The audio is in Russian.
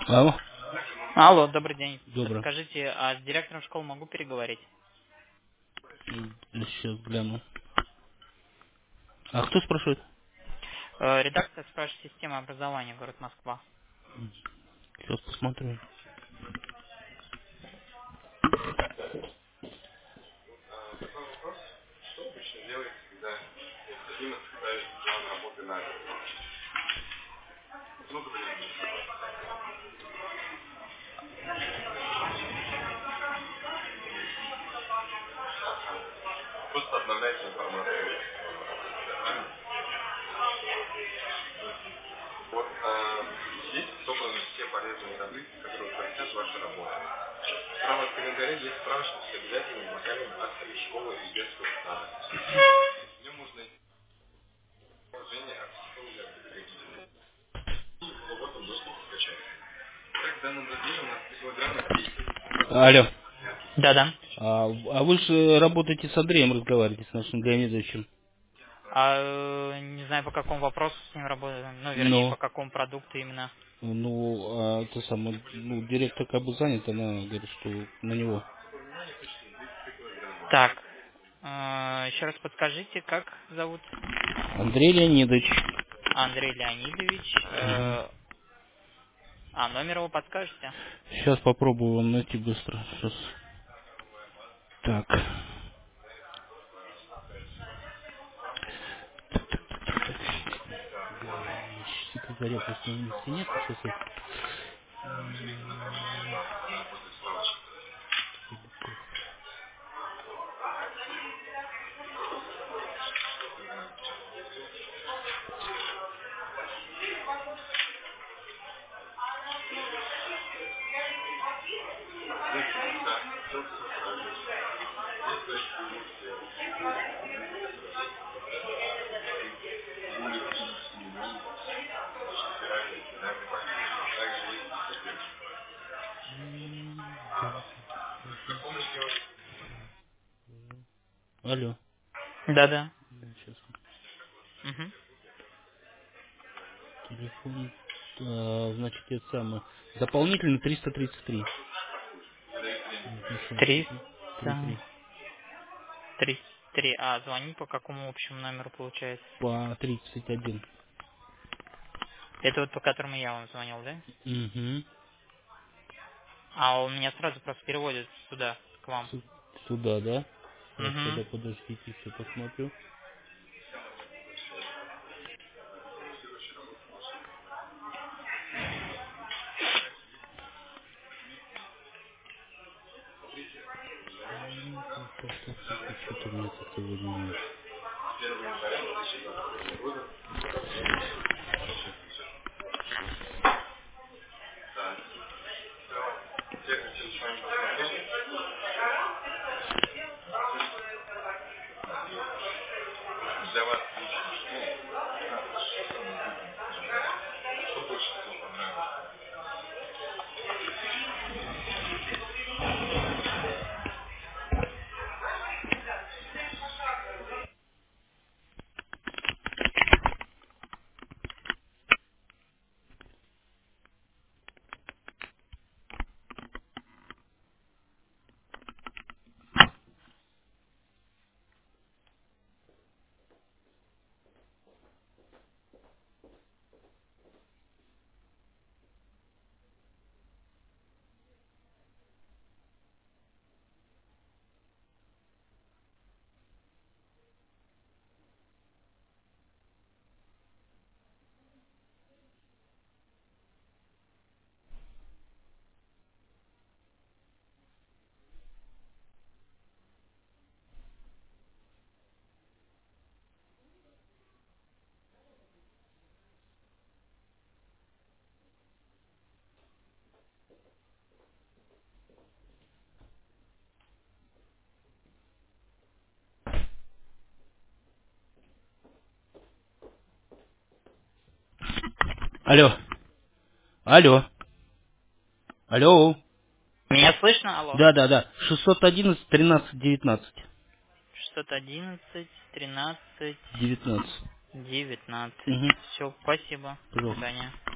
Алло, Алло, добрый день. доброе. Подскажите, а с директором школы могу переговорить? Сейчас гляну. А кто спрашивает? Редакция спрашивает система образования, город Москва. Сейчас посмотрю. Просто обновляйте информацию. Вот здесь собраны все полезные таблицы, которые упростят вашу работу. Справа в календаре есть справочник с обязательными локальными актами школы и детского сада. В нем можно найти положение о психологии от родителей. И в свободном доступе скачать. Так, в данном разделе у нас предлагаемых действий. Алло. Да-да. А вы же работаете с Андреем, разговариваете с нашим Леонидовичем. Не знаю, по какому вопросу с ним работаем, ну, вернее, Но, по какому продукту именно. это самое, директор как бы занят, она говорит, что на него. Так, еще раз подскажите, как зовут? Андрей Леонидович. Андрей Леонидович. Мгм. Номер его подскажете? Сейчас попробую вам найти быстро. Сейчас. Так. Секретаря просто на месте нет. Сейчас я... Алло. Да-да. Сейчас. Угу. Телефон, значит, это самое. Дополнительно 333. Напишу. 300. 33. 33. Звонить по какому общему номеру получается? По 31. Это вот по которому я вам звонил, да? Угу. Он меня сразу просто переводит сюда, к вам. Сюда, да? Так, Угу. тогда подождите, еще посмотрю. Так, что-то у меня тут сегодня... Для вас лично что больше всего понравилось? Алло. Алло. Алло. Меня слышно? Алло. Да, да, да. 611 13 19. 611 13 19. 19. Угу. Все, спасибо. До Пожалуйста. свидания.